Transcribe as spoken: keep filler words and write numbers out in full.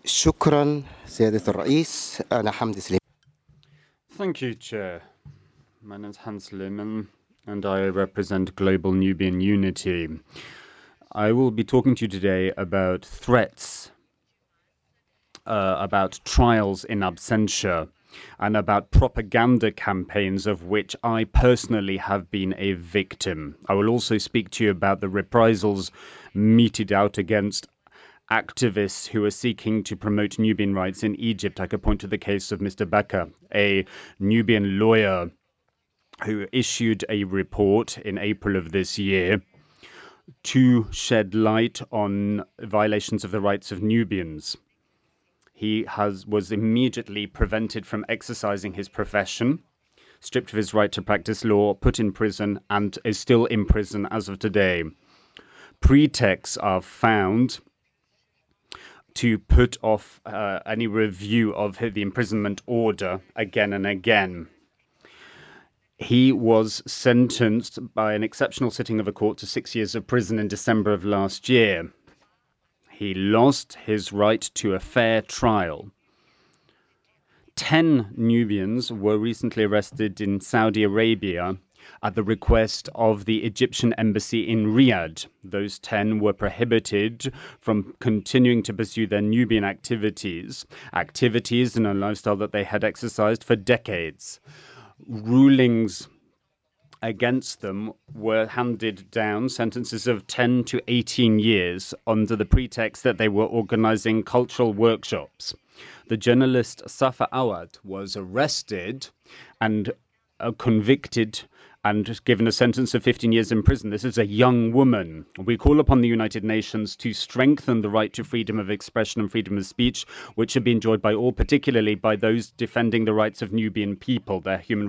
شكرا سيادة الرئيس. أنا حمدي سليمان. Thank you, Chair. My name is Hans Lehmann, and I represent Global Nubian Unity. I will be talking to you today about threats, uh, about trials in absentia, and about propaganda campaigns of which I personally have been a victim. I will also speak to you about the reprisals meted out against activists who are seeking to promote Nubian rights in Egypt. I could point to the case of Mister Becker, a Nubian lawyer who issued a report in April of this year to shed light on violations of the rights of Nubians. He has was immediately prevented from exercising his profession, stripped of his right to practice law, put in prison, and is still in prison as of today. Pretexts are found to put off uh, any review of the imprisonment order again and again. He was sentenced by an exceptional sitting of a court to six years of prison in December of last year. He lost his right to a fair trial. Ten Nubians were recently arrested in Saudi Arabia at the request of the Egyptian embassy in Riyadh. Those ten were prohibited from continuing to pursue their Nubian activities, activities and a lifestyle that they had exercised for decades. Rulings against them were handed down, sentences of ten to eighteen years, under the pretext that they were organizing cultural workshops. The journalist Safa Awad was arrested and uh, convicted and given a sentence of fifteen years in prison. This is a young woman. We call upon the United Nations to strengthen the right to freedom of expression and freedom of speech, which should be enjoyed by all, particularly by those defending the rights of Nubian people, their human